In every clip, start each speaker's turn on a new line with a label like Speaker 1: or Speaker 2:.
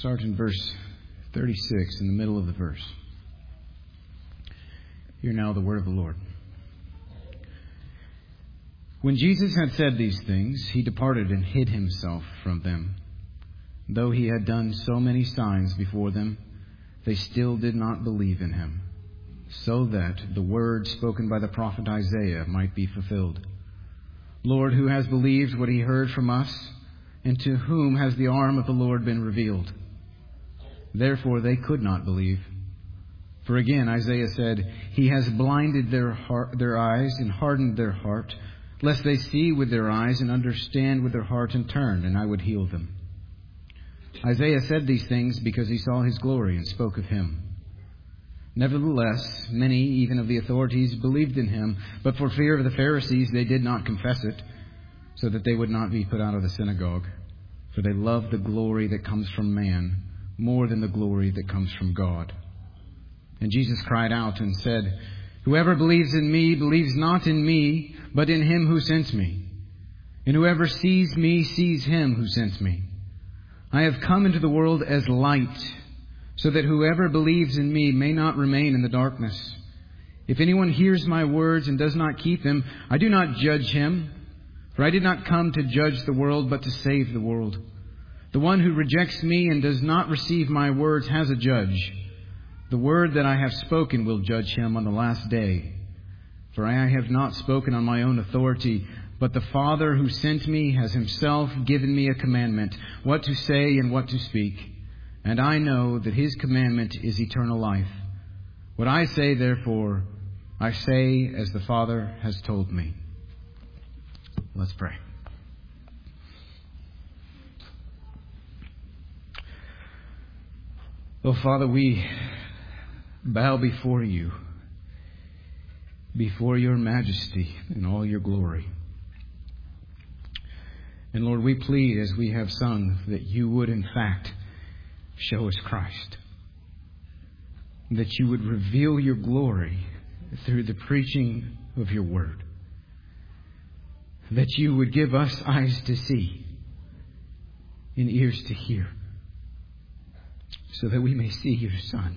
Speaker 1: start in verse 36, in the middle of the verse. Hear now the word of the Lord. When Jesus had said these things, he departed and hid himself from them. Though he had done so many signs before them, they still did not believe in him, so that the word spoken by the prophet Isaiah might be fulfilled. Lord, who has believed what he heard from us, and to whom has the arm of the Lord been revealed? Therefore they could not believe. For again Isaiah said, He has blinded their eyes and hardened their heart, lest they see with their eyes and understand with their heart and turn, and I would heal them. Isaiah said these things because he saw his glory and spoke of him. Nevertheless, many, even of the authorities, believed in him, but for fear of the Pharisees they did not confess it, so that they would not be put out of the synagogue. For they love the glory that comes from man more than the glory that comes from God. And Jesus cried out and said, Whoever believes in me believes not in me, but in him who sent me. And whoever sees me sees him who sent me. I have come into the world as light, so that whoever believes in me may not remain in the darkness. If anyone hears my words and does not keep them, I do not judge him. For I did not come to judge the world, but to save the world. The one who rejects me and does not receive my words has a judge. The word that I have spoken will judge him on the last day. For I have not spoken on my own authority, but the Father who sent me has himself given me a commandment, what to say and what to speak. And I know that his commandment is eternal life. What I say, therefore, I say as the Father has told me. Let's pray. Oh, Father, we bow before you, before your majesty and all your glory. And Lord, we plead as we have sung that you would in fact show us Christ. That you would reveal your glory through the preaching of your word. That you would give us eyes to see and ears to hear, so that we may see your Son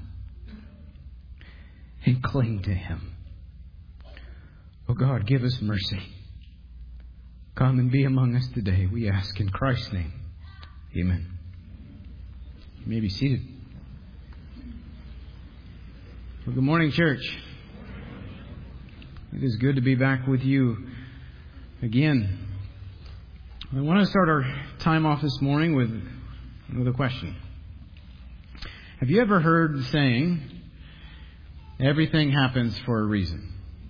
Speaker 1: and cling to him. Oh God, give us mercy. Come and be among us today, we ask in Christ's name. Amen. You may be seated. Well, good morning, church. It is good to be back with you again. I want to start our time off this morning with a question. Have you ever heard the saying, everything happens for a reason?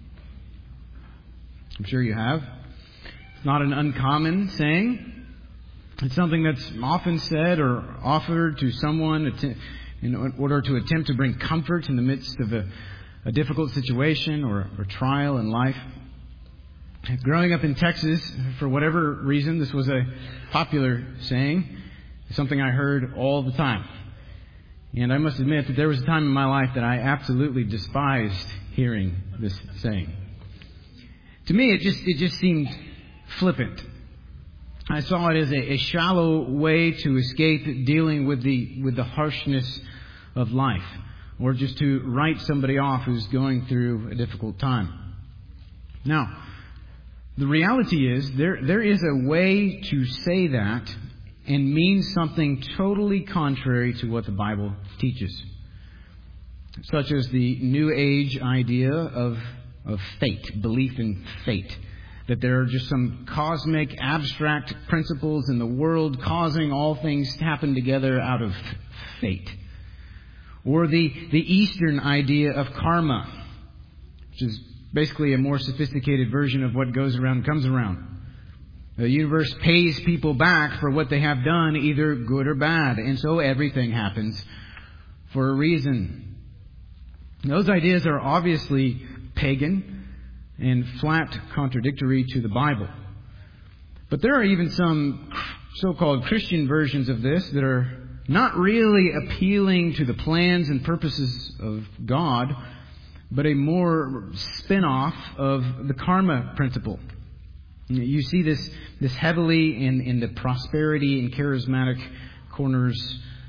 Speaker 1: I'm sure you have. It's not an uncommon saying. It's something that's often said or offered to someone in order to attempt to bring comfort in the midst of a difficult situation or trial in life. Growing up in Texas, for whatever reason, this was a popular saying, something I heard all the time. And I must admit that there was a time in my life that I absolutely despised hearing this saying. To me, it just seemed flippant. I saw it as a shallow way to escape dealing with the harshness of life, or just to write somebody off who's going through a difficult time. Now, the reality is there is a way to say that and mean something totally contrary to what the Bible teaches, such as the New Age idea of fate, belief in fate, that there are just some cosmic, abstract principles in the world causing all things to happen together out of fate. Or the Eastern idea of karma, which is basically a more sophisticated version of what goes around comes around. The universe pays people back for what they have done, either good or bad. And so everything happens for a reason. Those ideas are obviously pagan and flat contradictory to the Bible. But there are even some so-called Christian versions of this that are not really appealing to the plans and purposes of God, but a more spin-off of the karma principle. You see this heavily in the prosperity and charismatic corners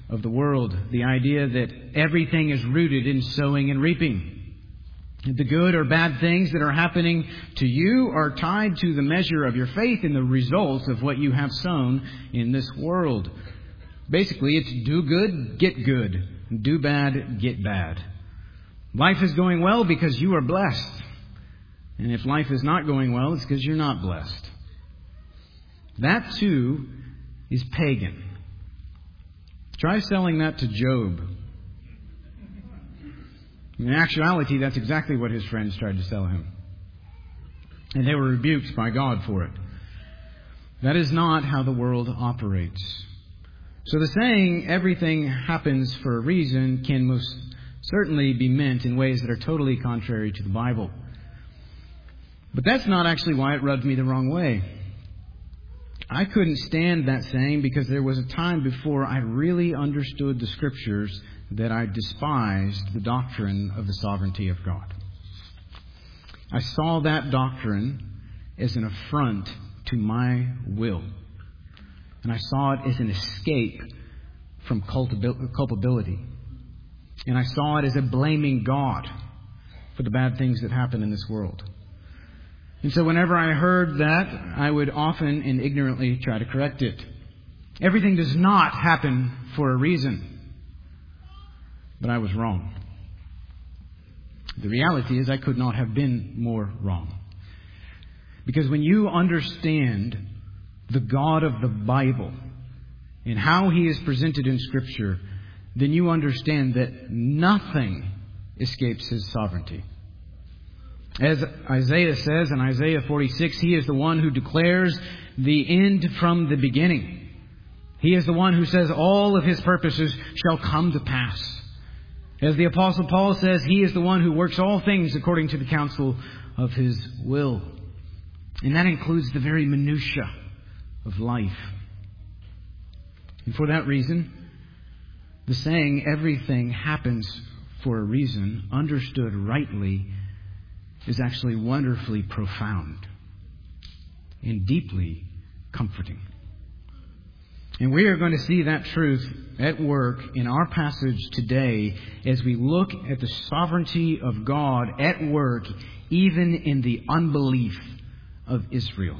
Speaker 1: of the world, the idea that everything is rooted in sowing and reaping. The good or bad things that are happening to you are tied to the measure of your faith in the results of what you have sown in this world. Basically, it's do good, get good. Do bad, get bad. Life is going well because you are blessed. And if life is not going well, it's because you're not blessed. That too is pagan. Try selling that to Job. In actuality, that's exactly what his friends tried to sell him. And they were rebuked by God for it. That is not how the world operates. So the saying, everything happens for a reason, can most certainly be meant in ways that are totally contrary to the Bible. But that's not actually why it rubbed me the wrong way. I couldn't stand that saying because there was a time before I really understood the Scriptures that I despised the doctrine of the sovereignty of God. I saw that doctrine as an affront to my will. And I saw it as an escape from culpability. And I saw it as a blaming God for the bad things that happen in this world. And so whenever I heard that, I would often and ignorantly try to correct it. Everything does not happen for a reason. But I was wrong. The reality is I could not have been more wrong. Because when you understand the God of the Bible and how He is presented in Scripture, then you understand that nothing escapes His sovereignty. As Isaiah says in Isaiah 46, He is the one who declares the end from the beginning. He is the one who says all of His purposes shall come to pass. As the Apostle Paul says, He is the one who works all things according to the counsel of His will. And that includes the very minutiae of life. And for that reason, the saying, everything happens for a reason, understood rightly, is actually wonderfully profound and deeply comforting. And we are going to see that truth at work in our passage today as we look at the sovereignty of God at work even in the unbelief of Israel.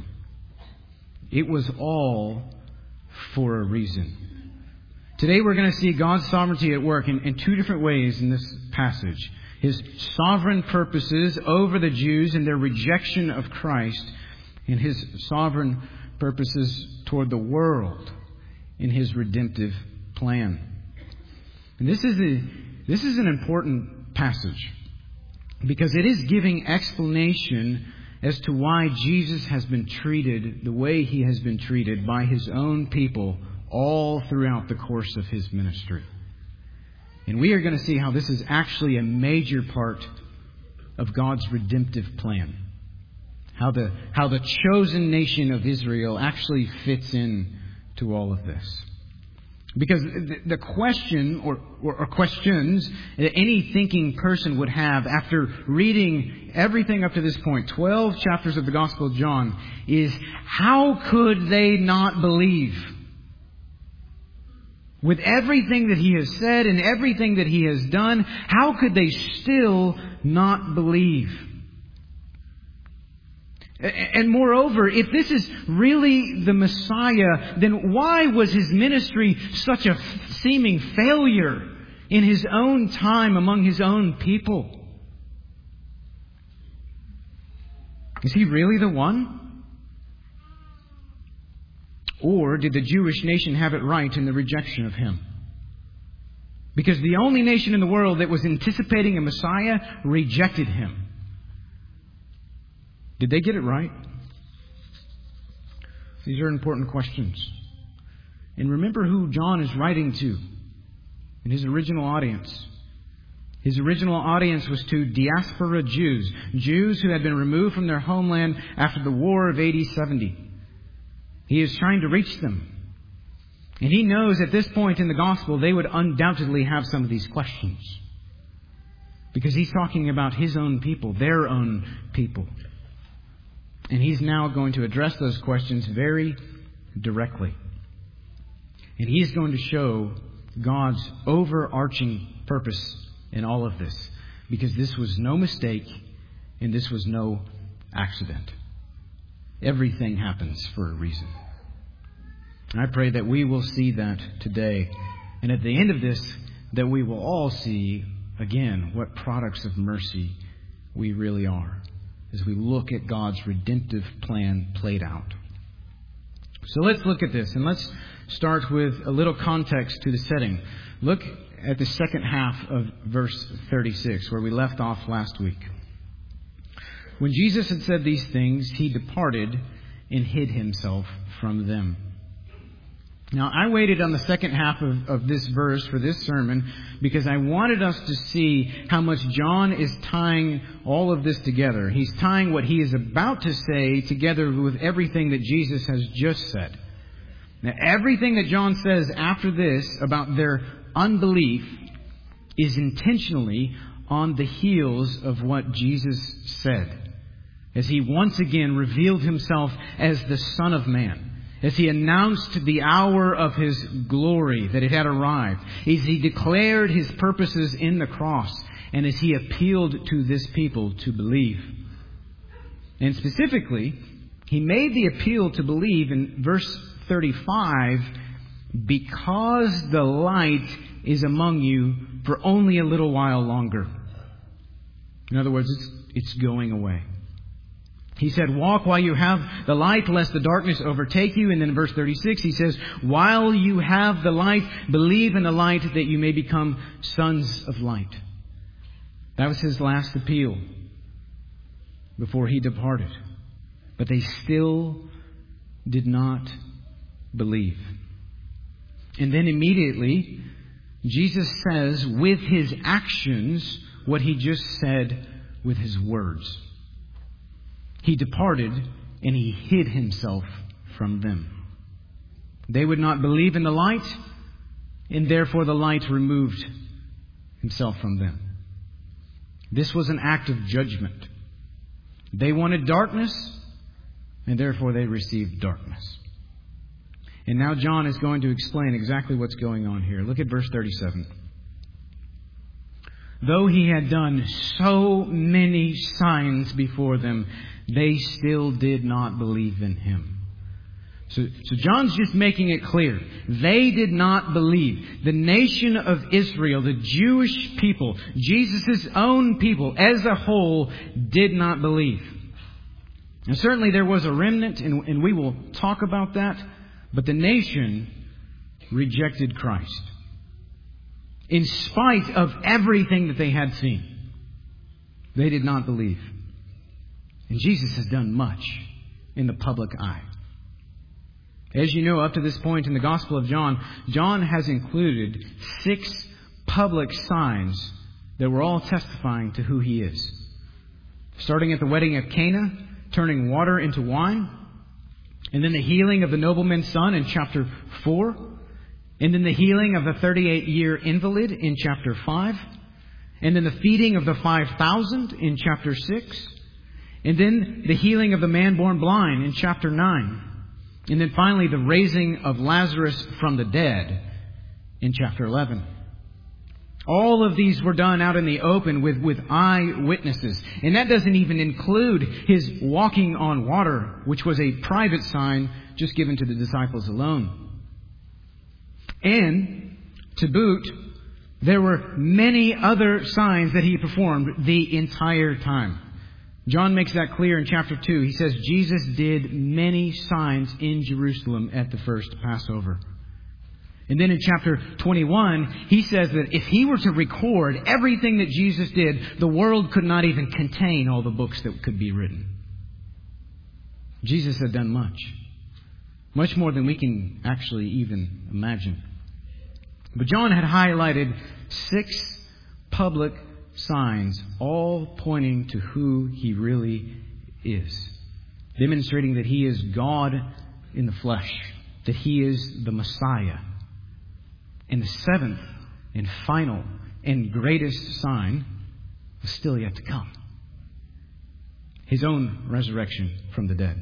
Speaker 1: It was all for a reason. Today we're going to see God's sovereignty at work in two different ways in this passage. His sovereign purposes over the Jews and their rejection of Christ, and His sovereign purposes toward the world in His redemptive plan. And this is an important passage because it is giving explanation as to why Jesus has been treated the way He has been treated by His own people all throughout the course of His ministry. And we are going to see how this is actually a major part of God's redemptive plan. How the chosen nation of Israel actually fits in to all of this. Because the question or questions that any thinking person would have after reading everything up to this point, 12 chapters of the Gospel of John, is how could they not believe? With everything that He has said and everything that He has done, how could they still not believe? And moreover, if this is really the Messiah, then why was His ministry such a seeming failure in His own time among His own people? Is He really the one? Or did the Jewish nation have it right in the rejection of Him? Because the only nation in the world that was anticipating a Messiah rejected Him. Did they get it right? These are important questions. And remember who John is writing to in his original audience. His original audience was to diaspora Jews. Jews who had been removed from their homeland after the War of AD 70. He is trying to reach them. And He knows at this point in the Gospel they would undoubtedly have some of these questions. Because He's talking about His own people, their own people. And He's now going to address those questions very directly. And He's going to show God's overarching purpose in all of this, because this was no mistake and this was no accident. Everything happens for a reason. And I pray that we will see that today. And at the end of this, that we will all see, again, what products of mercy we really are as we look at God's redemptive plan played out. So let's look at this, and let's start with a little context to the setting. Look at the second half of verse 36, where we left off last week. When Jesus had said these things, he departed and hid himself from them. Now, I waited on the second half of this verse for this sermon because I wanted us to see how much John is tying all of this together. He's tying what he is about to say together with everything that Jesus has just said. Now, everything that John says after this about their unbelief is intentionally on the heels of what Jesus said, as he once again revealed himself as the Son of Man, as he announced the hour of his glory that it had arrived, as he declared his purposes in the cross, and as he appealed to this people to believe. And specifically, he made the appeal to believe in verse 35, because the light is among you for only a little while longer. In other words, it's going away. He said, walk while you have the light, lest the darkness overtake you. And then in verse 36, he says, while you have the light, believe in the light that you may become sons of light. That was his last appeal before he departed. But they still did not believe. And then immediately, Jesus says with his actions what he just said with his words. He departed and he hid himself from them. They would not believe in the light, and therefore the light removed himself from them. This was an act of judgment. They wanted darkness, and therefore they received darkness. And now John is going to explain exactly what's going on here. Look at verse 37. Though he had done so many signs before them, they still did not believe in him. So John's just making it clear. They did not believe. The nation of Israel, the Jewish people, Jesus' own people as a whole, did not believe. And certainly there was a remnant, and we will talk about that. But the nation rejected Christ, in spite of everything that they had seen. They did not believe. And Jesus has done much in the public eye. As you know, up to this point in the Gospel of John, John has included 6 public signs that were all testifying to who he is. Starting at the wedding of Cana, turning water into wine, and then the healing of the nobleman's son in chapter 4, and then the healing of the 38-year invalid in chapter 5, and then the feeding of the 5,000 in chapter 6, and then the healing of the man born blind in chapter 9. And then finally the raising of Lazarus from the dead in chapter 11. All of these were done out in the open with eyewitnesses. And that doesn't even include his walking on water, which was a private sign just given to the disciples alone. And to boot, there were many other signs that he performed the entire time. John makes that clear in chapter 2. He says Jesus did many signs in Jerusalem at the first Passover. And then in chapter 21, he says that if he were to record everything that Jesus did, the world could not even contain all the books that could be written. Jesus had done much more than we can actually even imagine. But John had highlighted 6 public signs, all pointing to who he really is, demonstrating that he is God in the flesh, that he is the Messiah. And the 7th and final and greatest sign was still yet to come. His own resurrection from the dead.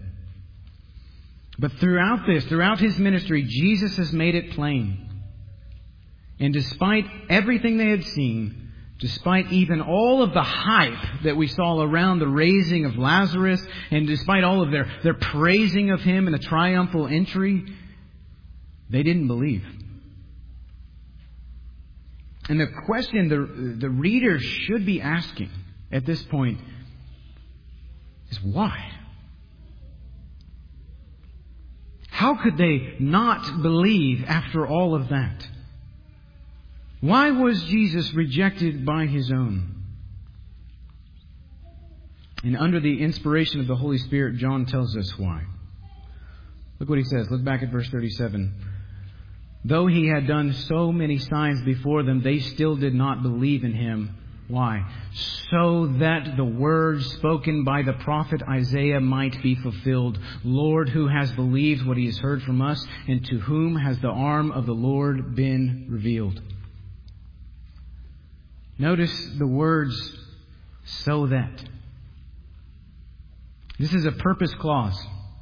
Speaker 1: But throughout his ministry, Jesus has made it plain. And despite everything they had seen, despite even all of the hype that we saw around the raising of Lazarus, and despite all of their praising of him and a triumphal entry, they didn't believe. And the question the reader should be asking at this point is why? How could they not believe after all of that? Why was Jesus rejected by his own? And under the inspiration of the Holy Spirit, John tells us why. Look what he says. Look back at verse 37. Though he had done so many signs before them, they still did not believe in him. Why? So that the words spoken by the prophet Isaiah might be fulfilled. Lord, who has believed what he has heard from us, and to whom has the arm of the Lord been revealed? Notice the words, so that. This is a purpose clause.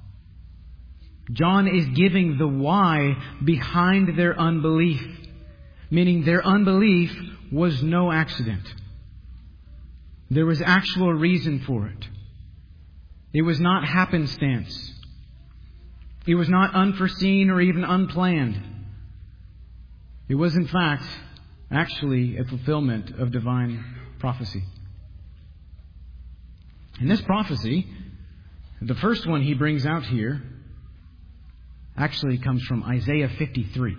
Speaker 1: John is giving the why behind their unbelief, meaning their unbelief was no accident. There was actual reason for it. It was not happenstance. It was not unforeseen or even unplanned. It was, in fact, actually a fulfillment of divine prophecy. And this prophecy, the first one he brings out here, actually comes from Isaiah 53.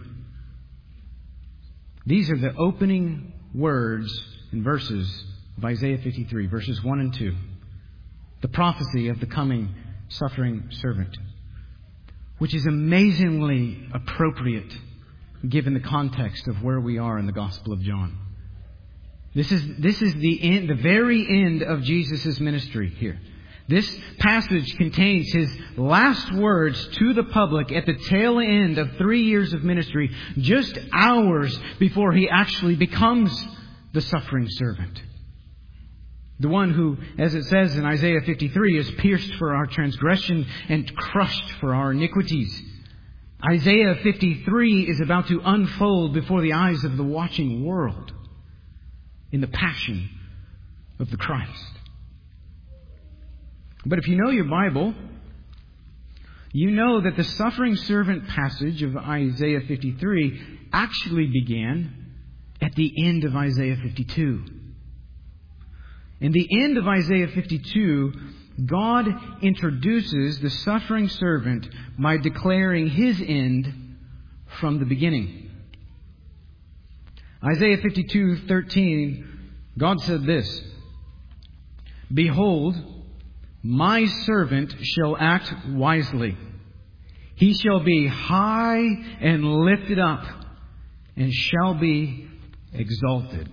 Speaker 1: These are the opening words and verses of Isaiah 53, verses 1 and 2. The prophecy of the coming suffering servant, which is amazingly appropriate given the context of where we are in the Gospel of John. This is the end, the very end of Jesus' ministry here. This passage contains his last words to the public at the tail end of 3 years of ministry, just hours before he actually becomes the suffering servant. The one who, as it says in Isaiah 53, is pierced for our transgression and crushed for our iniquities. Isaiah 53 is about to unfold before the eyes of the watching world in the passion of the Christ. But if you know your Bible, you know that the suffering servant passage of Isaiah 53 actually began at the end of Isaiah 52. In the end of Isaiah 52, God introduces the suffering servant by declaring his end from the beginning. Isaiah 52:13, God said this, "Behold, my servant shall act wisely. He shall be high and lifted up, and shall be exalted."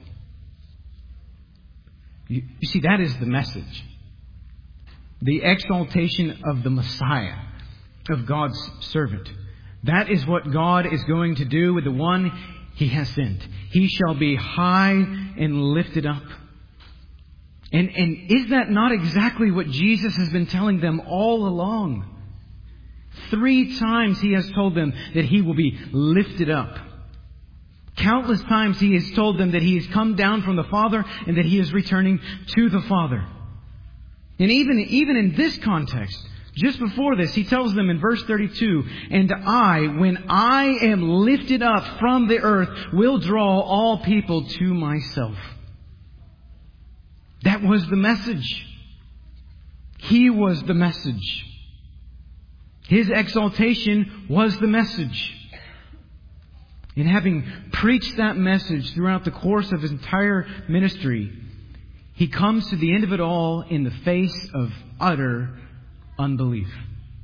Speaker 1: You see, that is the message. The exaltation of the Messiah, of God's servant. That is what God is going to do with the one he has sent. He shall be high and lifted up. And is that not exactly what Jesus has been telling them all along? 3 times he has told them that he will be lifted up. Countless times he has told them that he has come down from the Father and that he is returning to the Father. And even in this context, just before this, he tells them in verse 32, "And I, when I am lifted up from the earth, will draw all people to myself." That was the message. He was the message. His exaltation was the message. And having preached that message throughout the course of his entire ministry, he comes to the end of it all in the face of utter unbelief,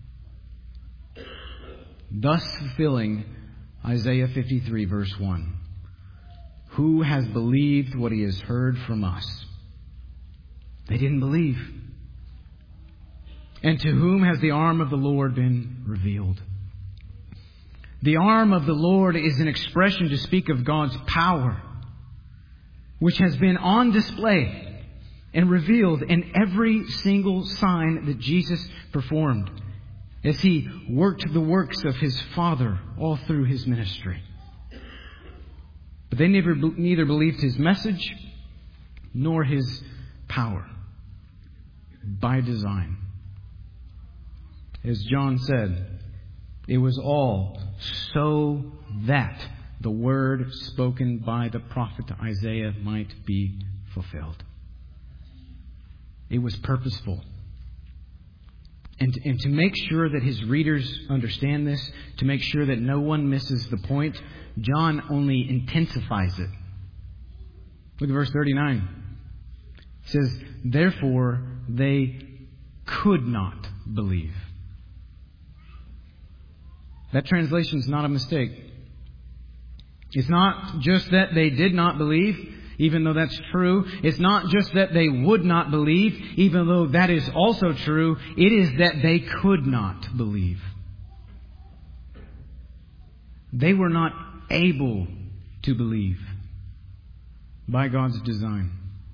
Speaker 1: thus fulfilling Isaiah 53 verse 1. Who has believed what he has heard from us? They didn't believe. And to whom has the arm of the Lord been revealed? The arm of the Lord is an expression to speak of God's power, which has been on display and revealed in every single sign that Jesus performed as he worked the works of his Father all through his ministry. But they neither believed his message nor his power. By design. As John said, it was all so that the word spoken by the prophet Isaiah might be fulfilled. It was purposeful. And to make sure that his readers understand this, to make sure that no one misses the point, John only intensifies it. Look at verse 39. It says, therefore they could not believe. That translation is not a mistake. It's not just that they did not believe, even though that's true. It's not just that they would not believe, even though that is also true. It is that they could not believe. They were not able to believe by God's design.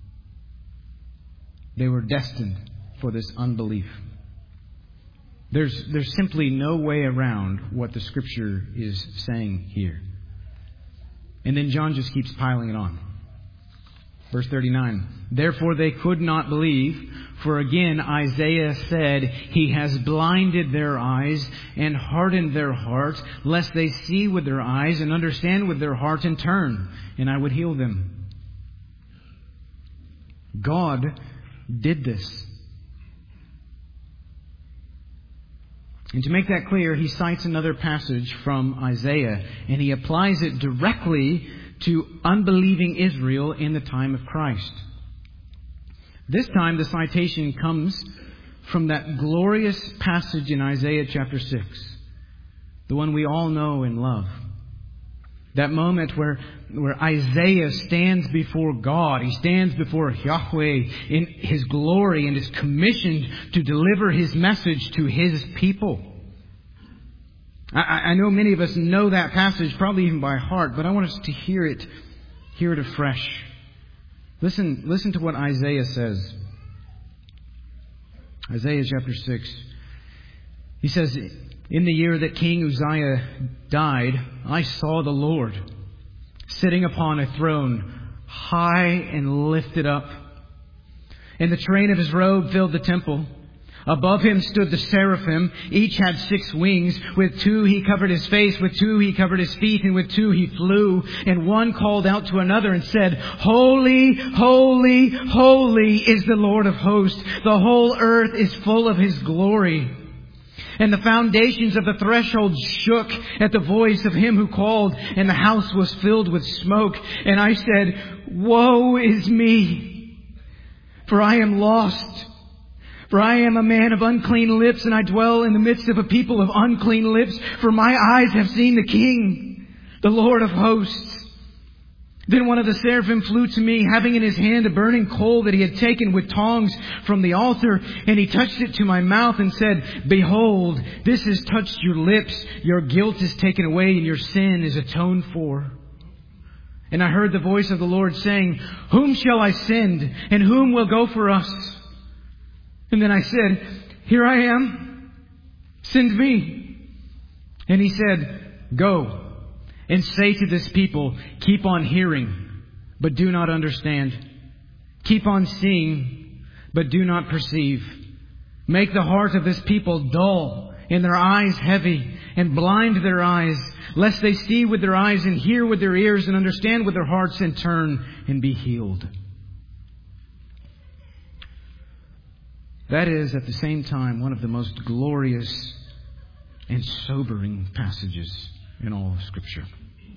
Speaker 1: They were destined for this unbelief. There's simply no way around what the Scripture is saying here. And then John just keeps piling it on. Verse 39. Therefore they could not believe, for again Isaiah said, He has blinded their eyes and hardened their heart, lest they see with their eyes and understand with their heart and turn, and I would heal them. God did this. And to make that clear, he cites another passage from Isaiah, and he applies it directly to unbelieving Israel in the time of Christ. This time the citation comes from that glorious passage in Isaiah chapter 6, the one we all know and love. That moment where Isaiah stands before God. He stands before Yahweh in His glory and is commissioned to deliver His message to His people. I know many of us know that passage, probably even by heart, but I want us to hear it afresh. Listen to what Isaiah says. Isaiah chapter 6. He says, in the year that King Uzziah died, I saw the Lord sitting upon a throne, high and lifted up. And the train of his robe filled the temple. Above him stood the seraphim. Each had 6 wings. With 2 he covered his face, with 2 he covered his feet, and with 2 he flew. And one called out to another and said, Holy, holy, holy is the Lord of hosts. The whole earth is full of His glory. And the foundations of the threshold shook at the voice of him who called, and the house was filled with smoke. And I said, Woe is me, for I am lost. For I am a man of unclean lips, and I dwell in the midst of a people of unclean lips. For my eyes have seen the King, the Lord of hosts. Then one of the seraphim flew to me, having in his hand a burning coal that he had taken with tongs from the altar. And he touched it to my mouth and said, Behold, this has touched your lips. Your guilt is taken away and your sin is atoned for. And I heard the voice of the Lord saying, Whom shall I send, and whom will go for us? And then I said, Here I am. Send me. And He said, Go. And say to this people, keep on hearing, but do not understand. Keep on seeing, but do not perceive. Make the heart of this people dull, and their eyes heavy, and blind their eyes, lest they see with their eyes, and hear with their ears, and understand with their hearts, and turn, and be healed. That is, at the same time, one of the most glorious and sobering passages in all of Scripture.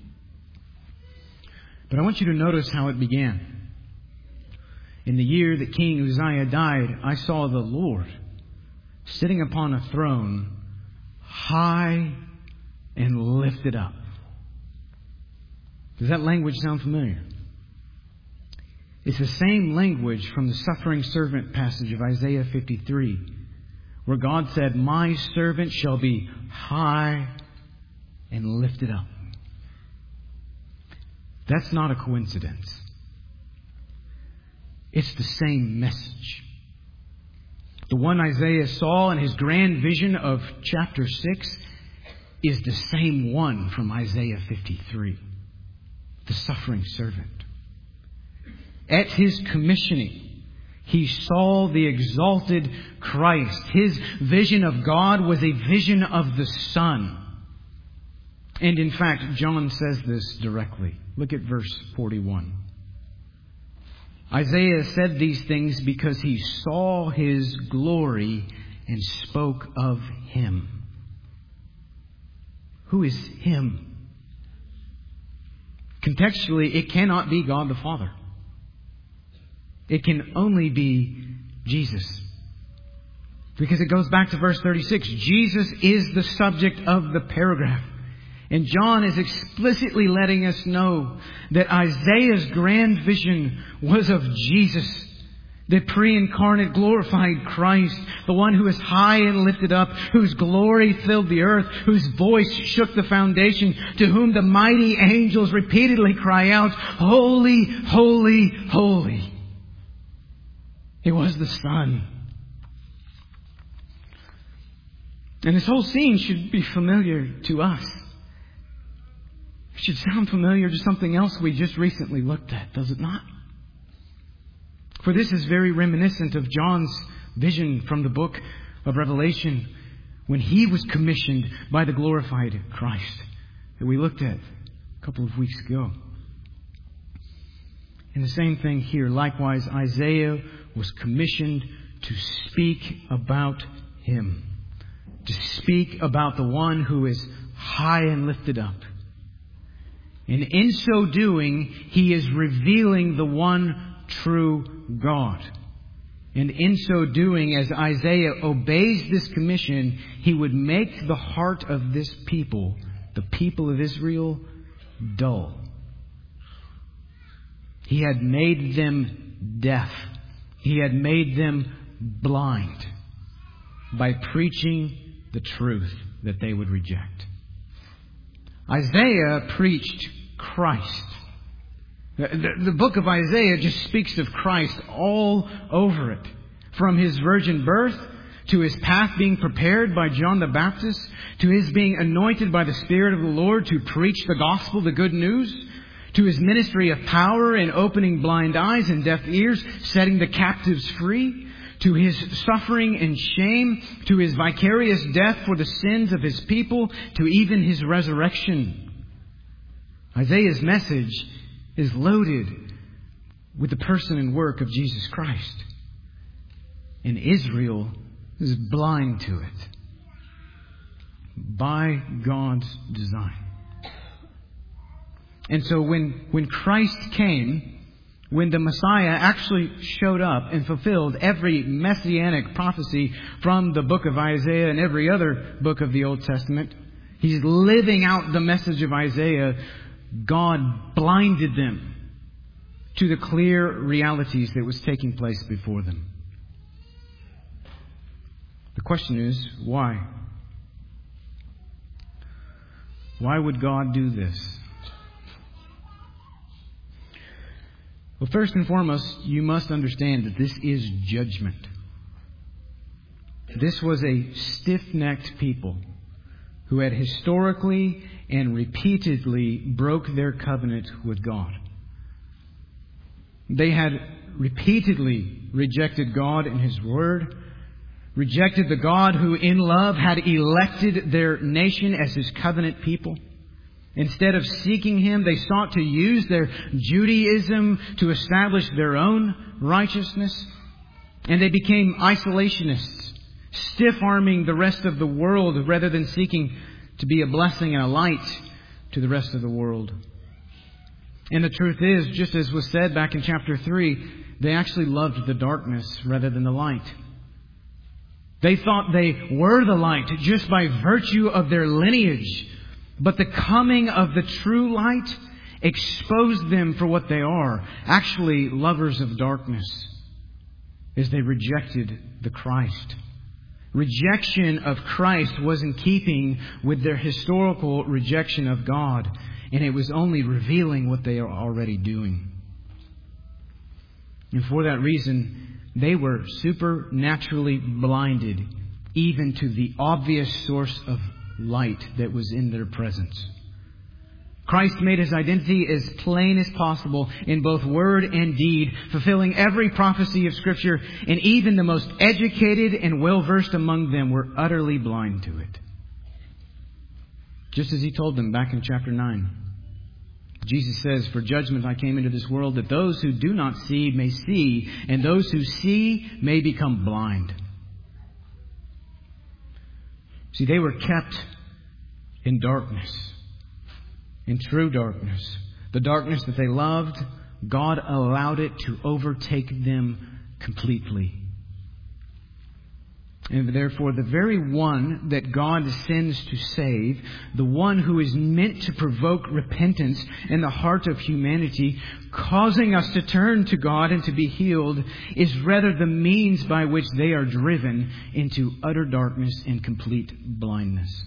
Speaker 1: But I want you to notice how it began. In the year that King Uzziah died, I saw the Lord sitting upon a throne, high and lifted up. Does that language sound familiar? It's the same language from the suffering servant passage of Isaiah 53, where God said, My servant shall be high and lifted up. That's not a coincidence. It's the same message. The one Isaiah saw in his grand vision of chapter 6 is the same one from Isaiah 53. the suffering servant. At His commissioning, He saw the exalted Christ. His vision of God was a vision of the Son. And in fact, John says this directly. Look at verse 41. Isaiah said these things because he saw His glory and spoke of Him. Who is Him? Contextually, it cannot be God the Father. It can only be Jesus. Because it goes back to verse 36. Jesus is the subject of the paragraph. And John is explicitly letting us know that Isaiah's grand vision was of Jesus, the pre-incarnate glorified Christ, the one who is high and lifted up, whose glory filled the earth, whose voice shook the foundation, to whom the mighty angels repeatedly cry out, "Holy, holy, holy." It was the Son. And this whole scene should be familiar to us. It should sound familiar to something else we just recently looked at, does it not? For this is very reminiscent of John's vision from the book of Revelation when he was commissioned by the glorified Christ that we looked at a couple of weeks ago. And the same thing here. Likewise, Isaiah was commissioned to speak about Him, to speak about the one who is high and lifted up. And in so doing, he is revealing the one true God. And in so doing, as Isaiah obeys this commission, he would make the heart of this people, the people of Israel, dull. He had made them deaf. He had made them blind by preaching the truth that they would reject. Isaiah preached Christ. The book of Isaiah just speaks of Christ all over it. From His virgin birth, to His path being prepared by John the Baptist, to His being anointed by the Spirit of the Lord to preach the gospel, the good news, to His ministry of power in opening blind eyes and deaf ears, setting the captives free, to His suffering and shame, to His vicarious death for the sins of His people, to even His resurrection. Isaiah's message is loaded with the person and work of Jesus Christ. And Israel is blind to it by God's design. And so when Christ came, when the Messiah actually showed up and fulfilled every messianic prophecy from the book of Isaiah and every other book of the Old Testament, He's living out the message of Isaiah. God blinded them to the clear realities that was taking place before them. The question is, why? Why would God do this? Well, first and foremost, you must understand that this is judgment. This was a stiff-necked people who had historically and repeatedly broke their covenant with God. They had repeatedly rejected God and His Word, rejected the God who in love had elected their nation as His covenant people. Instead of seeking Him, they sought to use their Judaism to establish their own righteousness. And they became isolationists, stiff-arming the rest of the world rather than seeking to be a blessing and a light to the rest of the world. And the truth is, just as was said back in chapter 3, they actually loved the darkness rather than the light. They thought they were the light just by virtue of their lineage. But the coming of the true light exposed them for what they are, actually lovers of darkness, as they rejected the Christ. Rejection of Christ was in keeping with their historical rejection of God, and it was only revealing what they are already doing. And for that reason, they were supernaturally blinded even to the obvious source of light that was in their presence. Christ made His identity as plain as possible in both word and deed, fulfilling every prophecy of Scripture, and even the most educated and well-versed among them were utterly blind to it. Just as He told them back in chapter 9. Jesus says, "For judgment I came into this world, that those who do not see may see, and those who see may become blind." See, they were kept in darkness. In true darkness. The darkness that they loved, God allowed it to overtake them completely. And therefore, the very one that God sends to save, the one who is meant to provoke repentance in the heart of humanity, causing us to turn to God and to be healed, is rather the means by which they are driven into utter darkness and complete blindness.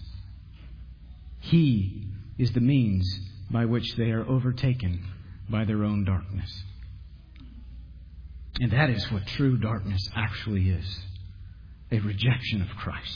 Speaker 1: He is the means by which they are overtaken by their own darkness. And that is what true darkness actually is. A rejection of Christ.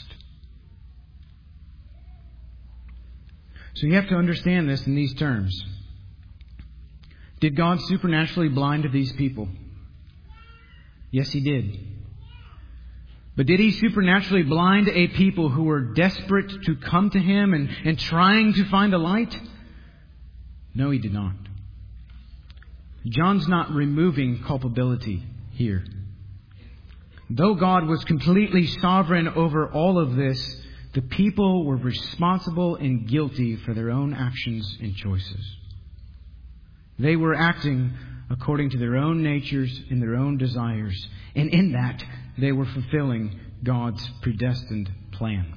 Speaker 1: So you have to understand this in these terms. Did God supernaturally blind these people? Yes, He did. But did He supernaturally blind a people who were desperate to come to Him and trying to find a light? No, He did not. John's not removing culpability here. Though God was completely sovereign over all of this, the people were responsible and guilty for their own actions and choices. They were acting according to their own natures and their own desires. And in that, they were fulfilling God's predestined plan.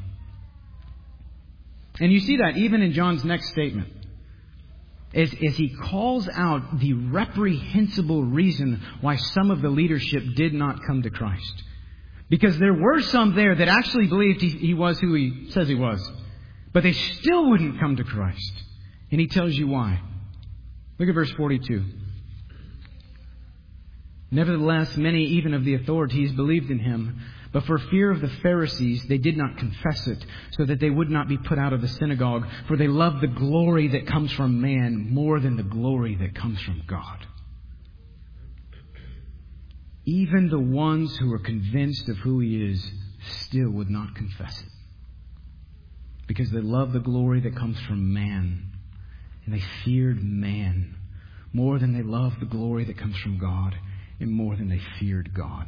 Speaker 1: And you see that even in John's next statement. As he calls out the reprehensible reason why some of the leadership did not come to Christ. Because there were some there that actually believed he was who He says He was. But they still wouldn't come to Christ. And He tells you why. Look at verse 42. "Nevertheless, many even of the authorities believed in Him. But for fear of the Pharisees, they did not confess it, so that they would not be put out of the synagogue. For they loved the glory that comes from man more than the glory that comes from God." Even the ones who were convinced of who He is still would not confess it. Because they loved the glory that comes from man. And they feared man more than they loved the glory that comes from God, and more than they feared God.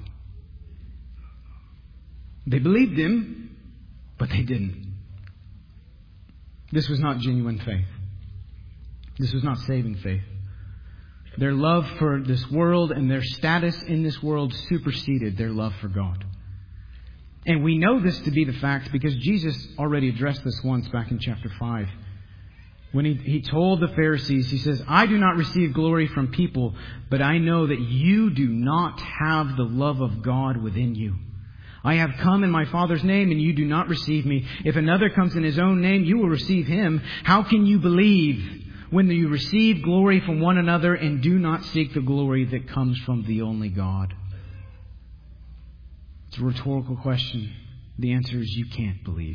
Speaker 1: They believed Him, but they didn't. This was not genuine faith. This was not saving faith. Their love for this world and their status in this world superseded their love for God. And we know this to be the fact because Jesus already addressed this once back in chapter 5. When he told the Pharisees, He says, "I do not receive glory from people, but I know that you do not have the love of God within you. I have come in my Father's name, and you do not receive me. If another comes in his own name, you will receive him. How can you believe when you receive glory from one another and do not seek the glory that comes from the only God?" It's a rhetorical question. The answer is you can't believe.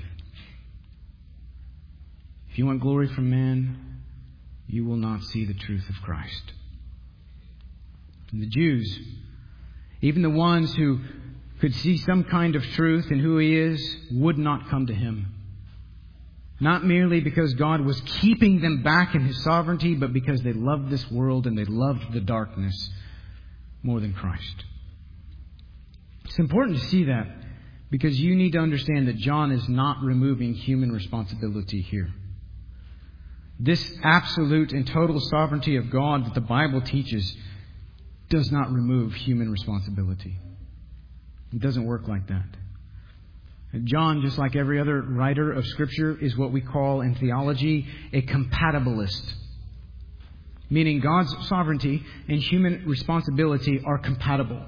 Speaker 1: If you want glory from man, you will not see the truth of Christ. And the Jews, even the ones who could see some kind of truth in who He is, would not come to Him. Not merely because God was keeping them back in His sovereignty, but because they loved this world and they loved the darkness more than Christ. It's important to see that because you need to understand that John is not removing human responsibility here. This absolute and total sovereignty of God that the Bible teaches does not remove human responsibility. It doesn't work like that. John, just like every other writer of Scripture, is what we call in theology a compatibilist. Meaning God's sovereignty and human responsibility are compatible.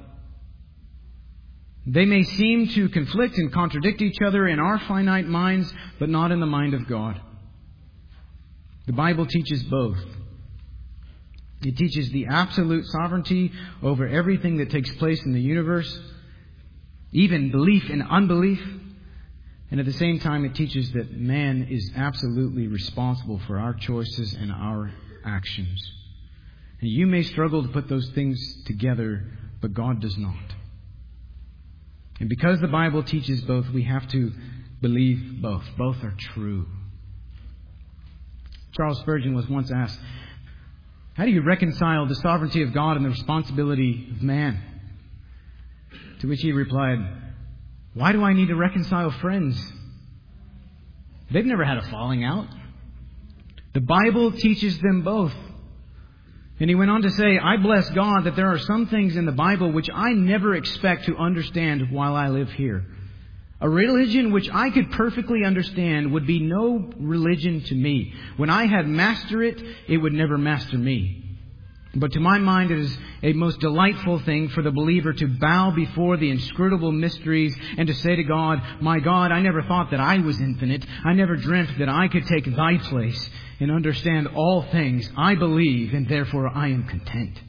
Speaker 1: They may seem to conflict and contradict each other in our finite minds, but not in the mind of God. The Bible teaches both. It teaches the absolute sovereignty over everything that takes place in the universe, even belief and unbelief. And at the same time, it teaches that man is absolutely responsible for our choices and our actions. And you may struggle to put those things together, but God does not. And because the Bible teaches both, we have to believe both. Both are true. Charles Spurgeon was once asked, how do you reconcile the sovereignty of God and the responsibility of man? To which he replied, why do I need to reconcile friends? They've never had a falling out. The Bible teaches them both. And he went on to say, I bless God that there are some things in the Bible which I never expect to understand while I live here. A religion which I could perfectly understand would be no religion to me. When I had mastered it, it would never master me. But to my mind, it is a most delightful thing for the believer to bow before the inscrutable mysteries and to say to God, my God, I never thought that I was infinite. I never dreamt that I could take thy place and understand all things. I believe, and therefore I am content.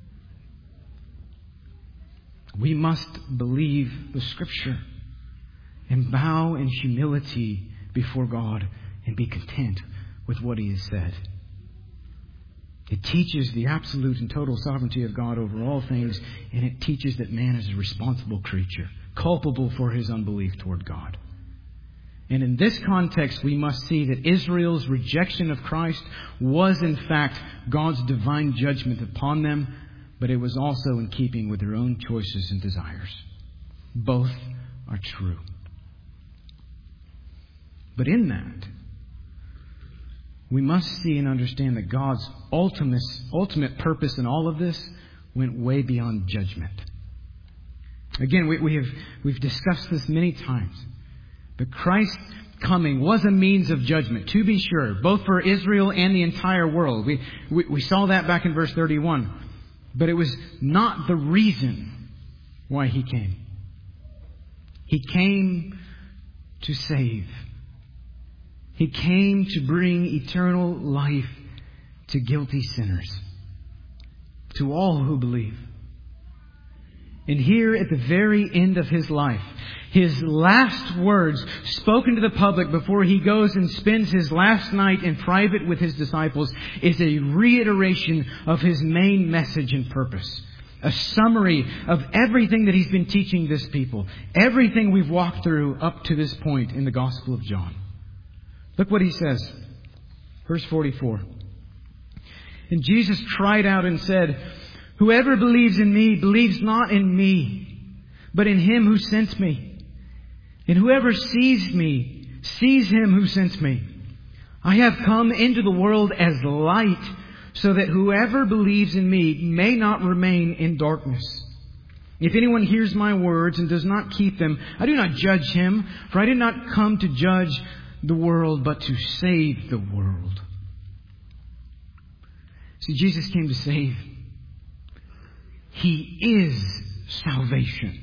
Speaker 1: We must believe the Scripture and bow in humility before God and be content with what He has said. It teaches the absolute and total sovereignty of God over all things, and it teaches that man is a responsible creature, culpable for his unbelief toward God. And in this context, we must see that Israel's rejection of Christ was in fact God's divine judgment upon them, but it was also in keeping with their own choices and desires. Both are true. But in that, we must see and understand that God's ultimate purpose in all of this went way beyond judgment. Again, we've discussed this many times. But Christ's coming was a means of judgment, to be sure, both for Israel and the entire world. We saw that back in verse 31. But it was not the reason why He came. He came to save. He came to bring eternal life to guilty sinners, to all who believe. And here at the very end of His life, His last words spoken to the public before He goes and spends His last night in private with His disciples is a reiteration of His main message and purpose. A summary of everything that He's been teaching this people. Everything we've walked through up to this point in the Gospel of John. Look what He says. Verse 44. And Jesus cried out and said, whoever believes in me believes not in me, but in Him who sent me. And whoever sees me sees Him who sent me. I have come into the world as light, so that whoever believes in me may not remain in darkness. If anyone hears my words and does not keep them, I do not judge him, for I did not come to judge the world, but to save the world. See, Jesus came to save. He is salvation.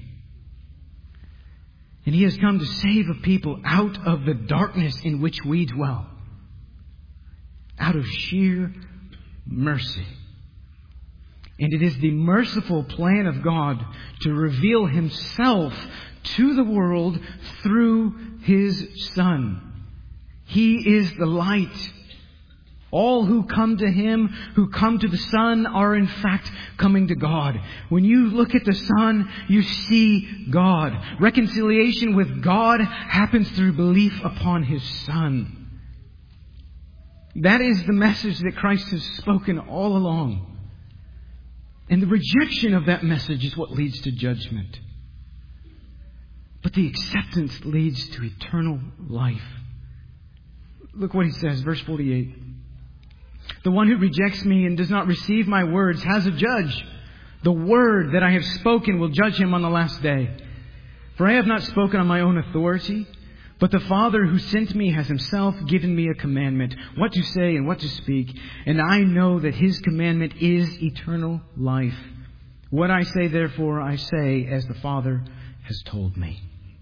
Speaker 1: And He has come to save a people out of the darkness in which we dwell. Out of sheer mercy. And it is the merciful plan of God to reveal Himself to the world through His Son. He is the light. All who come to Him, who come to the Son, are in fact coming to God. When you look at the Son, you see God. Reconciliation with God happens through belief upon His Son. That is the message that Christ has spoken all along. And the rejection of that message is what leads to judgment. But the acceptance leads to eternal life. Look what He says, verse 48. The one who rejects me and does not receive my words has a judge. The word that I have spoken will judge him on the last day. For I have not spoken on my own authority, but the Father who sent me has Himself given me a commandment, what to say and what to speak. And I know that His commandment is eternal life. What I say, therefore, I say as the Father has told me.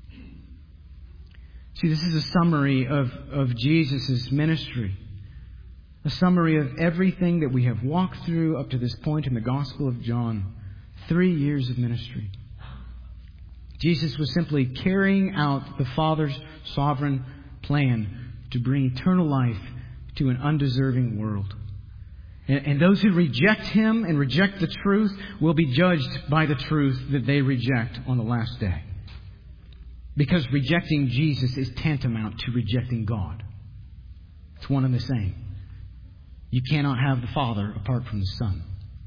Speaker 1: See, this is a summary of Jesus' ministry. A summary of everything that we have walked through up to this point in the Gospel of John. 3 years of ministry. Jesus was simply carrying out the Father's sovereign plan to bring eternal life to an undeserving world. And those who reject Him and reject the truth will be judged by the truth that they reject on the last day. Because rejecting Jesus is tantamount to rejecting God. It's one and the same. You cannot have the Father apart from the Son.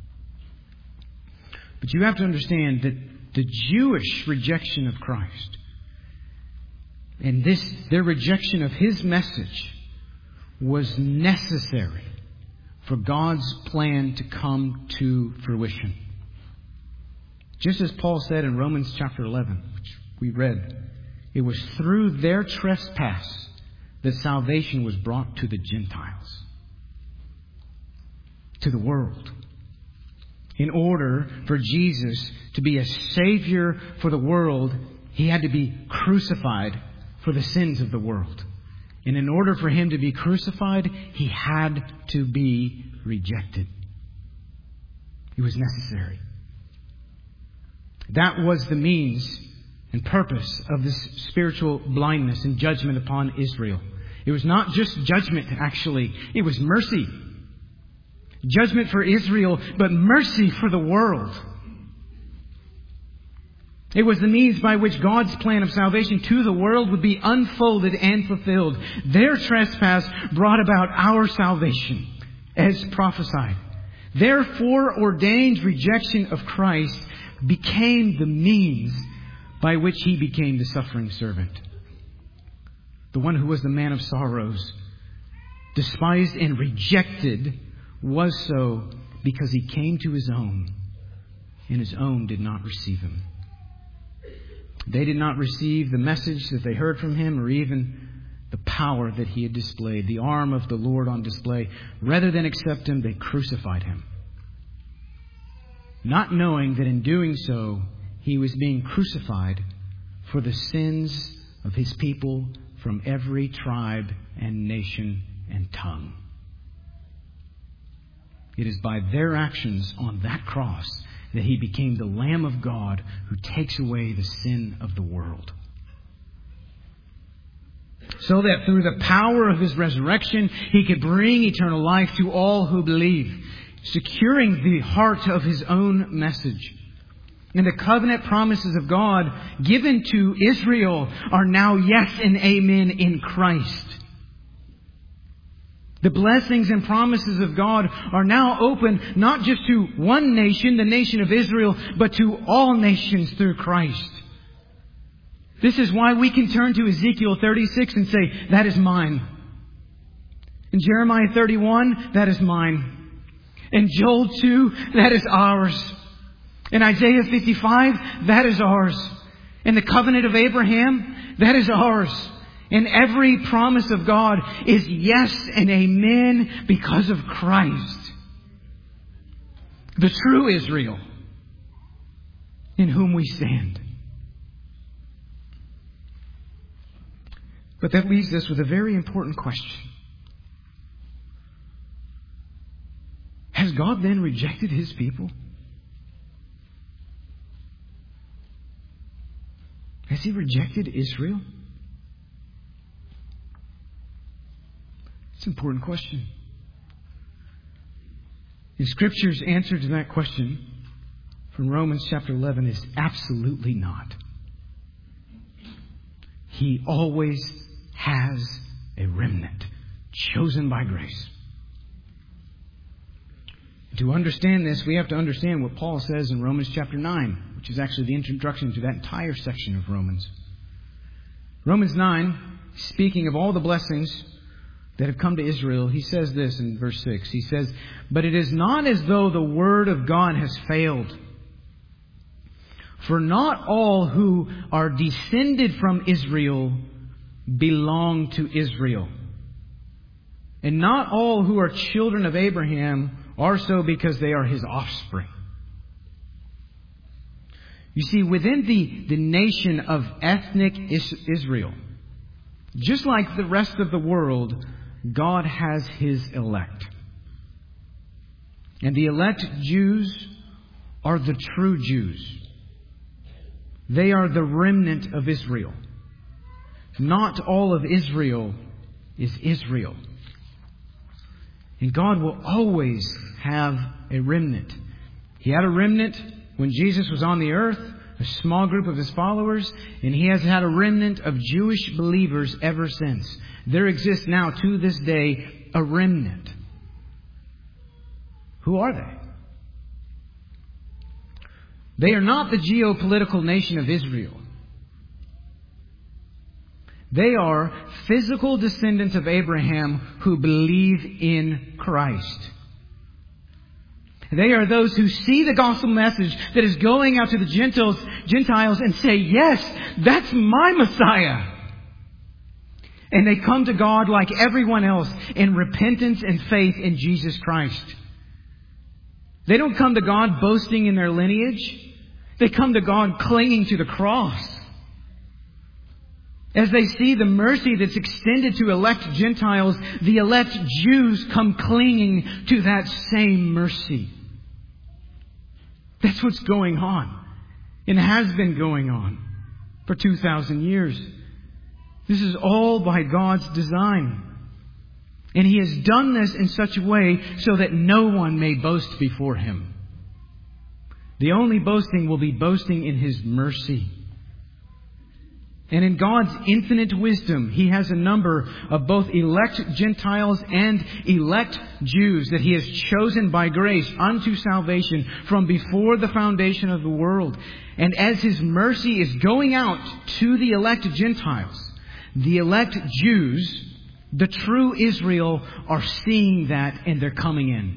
Speaker 1: But you have to understand that the Jewish rejection of Christ and their rejection of His message was necessary for God's plan to come to fruition. Just as Paul said in Romans chapter 11, which we read, it was through their trespass that salvation was brought to the Gentiles, to the world. In order for Jesus to be a Savior for the world, He had to be crucified for the sins of the world. And in order for Him to be crucified, He had to be rejected. It was necessary. That was the means and purpose of this spiritual blindness and judgment upon Israel. It was not just judgment, actually. It was mercy. Judgment for Israel, but mercy for the world. It was the means by which God's plan of salvation to the world would be unfolded and fulfilled. Their trespass brought about our salvation, as prophesied. Their foreordained rejection of Christ became the means by which He became the suffering servant. The one who was the man of sorrows, despised and rejected, was so because He came to His own, and His own did not receive Him. They did not receive the message that they heard from Him or even the power that He had displayed, the arm of the Lord on display. Rather than accept Him, they crucified Him, not knowing that in doing so, He was being crucified for the sins of His people from every tribe and nation and tongue. It is by their actions on that cross that He became the Lamb of God who takes away the sin of the world. So that through the power of His resurrection, He could bring eternal life to all who believe, securing the heart of His own message. And the covenant promises of God given to Israel are now yes and amen in Christ. The blessings and promises of God are now open not just to one nation, the nation of Israel, but to all nations through Christ. This is why we can turn to Ezekiel 36 and say, that is mine. In Jeremiah 31, that is mine. In Joel 2, that is ours. In Isaiah 55, that is ours. In the covenant of Abraham, that is ours. And every promise of God is yes and amen because of Christ. The true Israel in whom we stand. But that leaves us with a very important question. Has God then rejected His people? Has He rejected Israel? It's an important question. The Scripture's answer to that question from Romans chapter 11 is absolutely not. He always has a remnant chosen by grace. To understand this, we have to understand what Paul says in Romans chapter 9, which is actually the introduction to that entire section of Romans. Romans 9, speaking of all the blessings that have come to Israel, he says this in verse 6. He says, "But it is not as though the word of God has failed. For not all who are descended from Israel belong to Israel. And not all who are children of Abraham are so because they are his offspring." You see, within the nation of ethnic Israel, just like the rest of the world, God has His elect. And the elect Jews are the true Jews. They are the remnant of Israel. Not all of Israel is Israel. And God will always have a remnant. He had a remnant when Jesus was on the earth, a small group of His followers, and He has had a remnant of Jewish believers ever since. There exists now, to this day, a remnant. Who are they? They are not the geopolitical nation of Israel. They are physical descendants of Abraham who believe in Christ. They are those who see the gospel message that is going out to the Gentiles and say, yes, that's my Messiah. And they come to God like everyone else in repentance and faith in Jesus Christ. They don't come to God boasting in their lineage. They come to God clinging to the cross. As they see the mercy that's extended to elect Gentiles, the elect Jews come clinging to that same mercy. That's what's going on. And has been going on for 2,000 years. This is all by God's design. And He has done this in such a way so that no one may boast before Him. The only boasting will be boasting in His mercy. And in God's infinite wisdom, He has a number of both elect Gentiles and elect Jews that He has chosen by grace unto salvation from before the foundation of the world. And as His mercy is going out to the elect Gentiles, the elect Jews, the true Israel, are seeing that and they're coming in.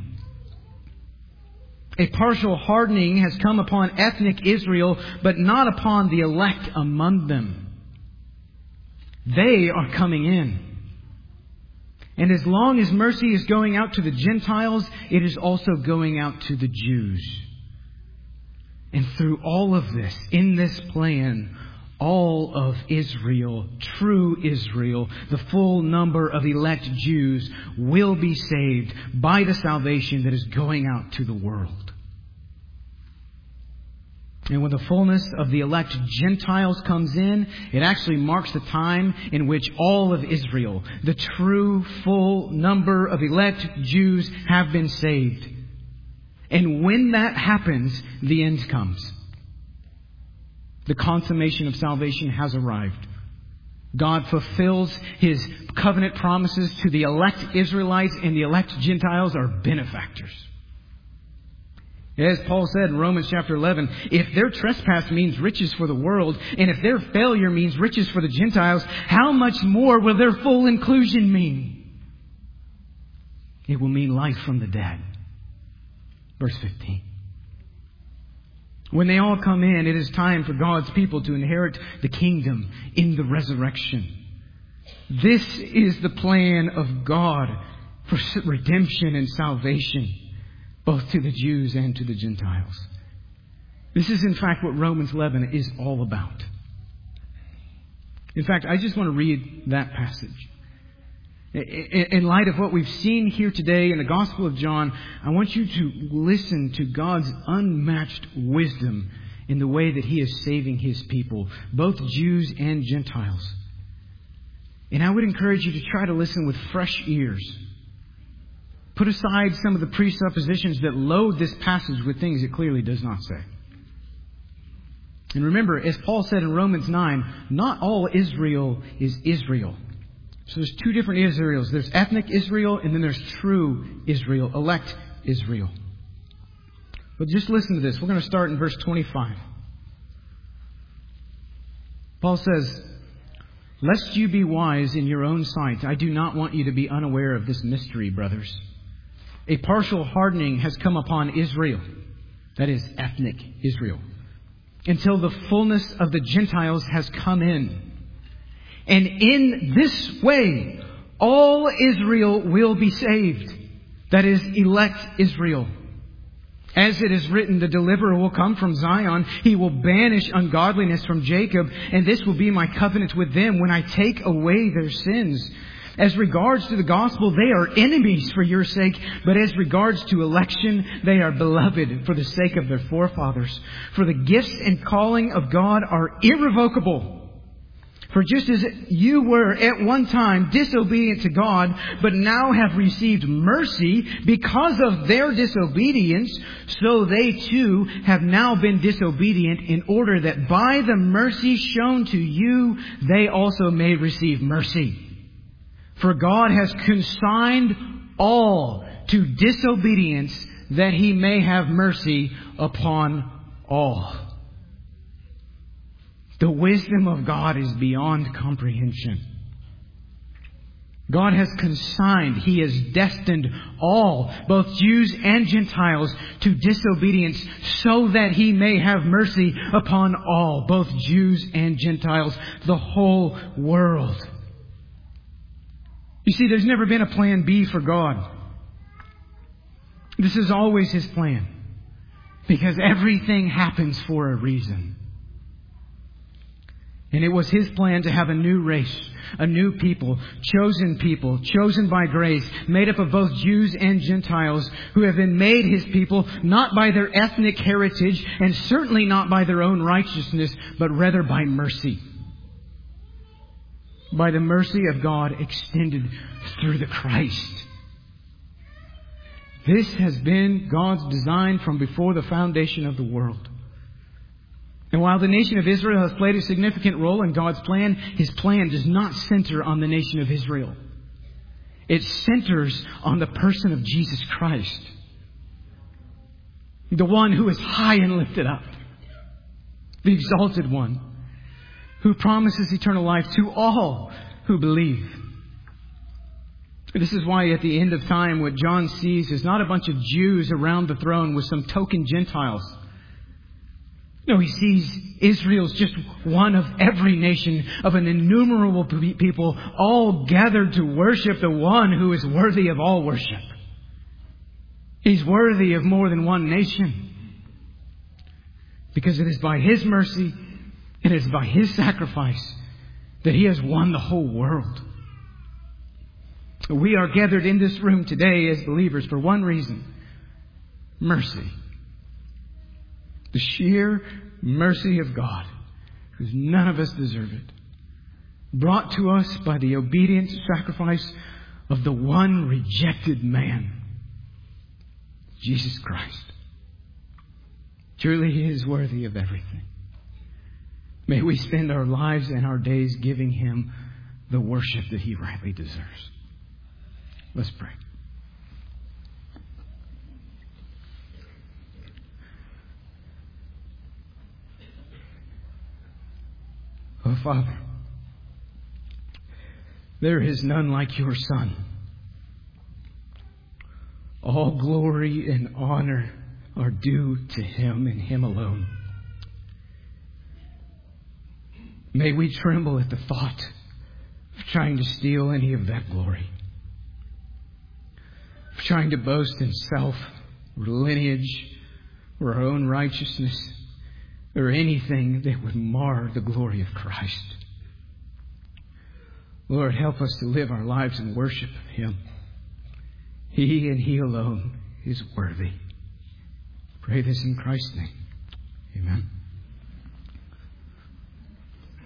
Speaker 1: A partial hardening has come upon ethnic Israel, but not upon the elect among them. They are coming in. And as long as mercy is going out to the Gentiles, it is also going out to the Jews. And through all of this, in this plan, all of Israel, true Israel, the full number of elect Jews, will be saved by the salvation that is going out to the world. And when the fullness of the elect Gentiles comes in, it actually marks the time in which all of Israel, the true full number of elect Jews, have been saved. And when that happens, the end comes. The consummation of salvation has arrived. God fulfills His covenant promises to the elect Israelites, and the elect Gentiles are benefactors. As Paul said in Romans chapter 11, if their trespass means riches for the world, and if their failure means riches for the Gentiles, how much more will their full inclusion mean? It will mean life from the dead. Verse 15. When they all come in, it is time for God's people to inherit the kingdom in the resurrection. This is the plan of God for redemption and salvation, both to the Jews and to the Gentiles. This is in fact what Romans 11 is all about. In fact, I just want to read that passage. In light of what we've seen here today in the Gospel of John, I want you to listen to God's unmatched wisdom in the way that He is saving His people, both Jews and Gentiles. And I would encourage you to try to listen with fresh ears. Put aside some of the presuppositions that load this passage with things it clearly does not say. And remember, as Paul said in Romans 9, not all Israel is Israel. So there's two different Israels. There's ethnic Israel, and then there's true Israel, elect Israel. But just listen to this. We're going to start in verse 25. Paul says, "Lest you be wise in your own sight, I do not want you to be unaware of this mystery, brothers. A partial hardening has come upon Israel," that is, ethnic Israel, "until the fullness of the Gentiles has come in. And in this way, all Israel will be saved," that is, elect Israel. "As it is written, the deliverer will come from Zion. He will banish ungodliness from Jacob. And this will be my covenant with them when I take away their sins. As regards to the gospel, they are enemies for your sake. But as regards to election, they are beloved for the sake of their forefathers. For the gifts and calling of God are irrevocable. For just as you were at one time disobedient to God, but now have received mercy because of their disobedience, so they too have now been disobedient, in order that by the mercy shown to you, they also may receive mercy. For God has consigned all to disobedience, that He may have mercy upon all. The wisdom of God is beyond comprehension. God has consigned, He has destined all, both Jews and Gentiles, to disobedience, so that He may have mercy upon all, both Jews and Gentiles, the whole world. You see, there's never been a plan B for God. This is always His plan, because everything happens for a reason. And it was His plan to have a new race, a new people, chosen by grace, made up of both Jews and Gentiles, who have been made His people, not by their ethnic heritage, and certainly not by their own righteousness, but rather by mercy. By the mercy of God extended through the Christ. This has been God's design from before the foundation of the world. And while the nation of Israel has played a significant role in God's plan, His plan does not center on the nation of Israel. It centers on the person of Jesus Christ, the one who is high and lifted up, the exalted one, who promises eternal life to all who believe. This is why at the end of time, what John sees is not a bunch of Jews around the throne with some token Gentiles. No, he sees Israel's just one of every nation, of an innumerable people, all gathered to worship the one who is worthy of all worship. He's worthy of more than one nation, because it is by His mercy, it is by His sacrifice, that He has won the whole world. We are gathered in this room today as believers for one reason: mercy. The sheer mercy of God, because none of us deserve it, brought to us by the obedient sacrifice of the one rejected man, Jesus Christ. Truly, He is worthy of everything. May we spend our lives and our days giving Him the worship that He rightly deserves. Let's pray. Oh, Father, there is none like your Son. All glory and honor are due to Him and Him alone. May we tremble at the thought of trying to steal any of that glory, of trying to boast in self or lineage or our own righteousness, or anything that would mar the glory of Christ. Lord, help us to live our lives in worship of Him. He and He alone is worthy. Pray this in Christ's name. Amen.